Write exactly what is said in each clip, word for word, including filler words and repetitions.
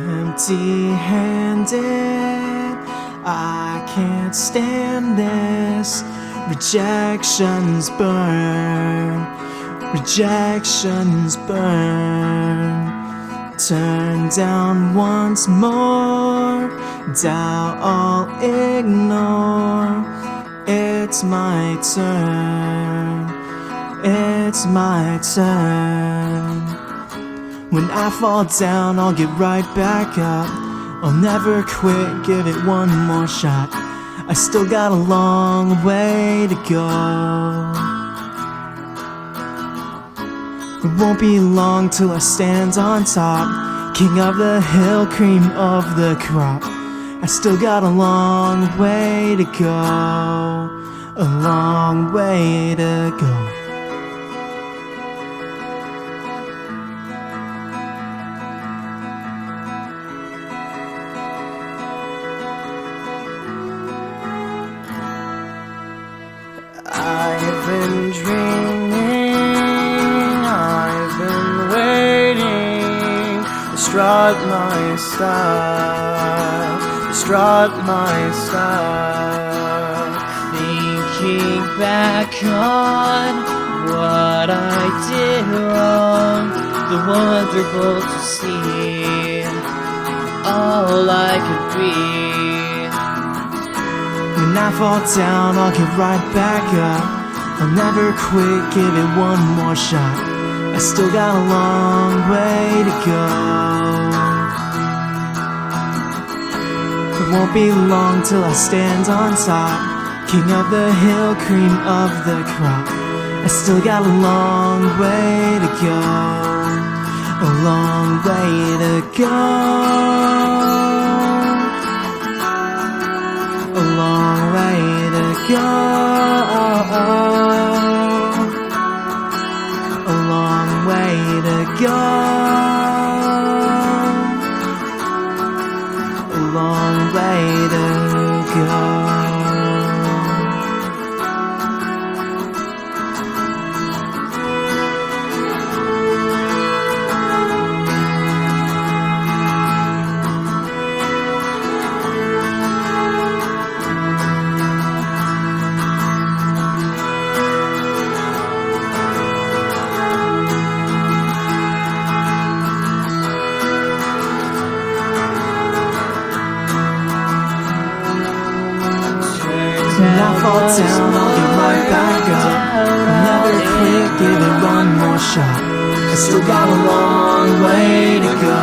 empty-handed. I can't stand this. Rejections burn, rejections burn. Turn down once more, doubt I'll ignore. It's my turn, it's my turn. When I fall down, I'll get right back up. I'll never quit, give it one more shot. I still got a long way to go. It won't be long till I stand on top, king of the hill, cream of the crop. I still got a long way to go, a long way to go. I've been dreaming, I've been waiting to strut my style, to strut my style. Thinking back on what I did wrong, the wonderful to see, all I could be. When I fall down, I'll get right back up. I'll never quit, give it one more shot. I still got a long way to go. It won't be long till I stand on top, king of the hill, cream of the crop. I still got a long way to go, a long way to go. A long way to go, a long way to go, a long way to go. When I fall down, I'll get right back up. I'll never quit, give it one more shot. I still got a long way to go.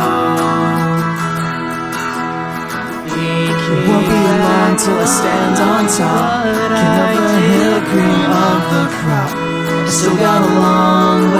It won't be long till I stand on top, king of the hill, cream of the crop. I still got a long way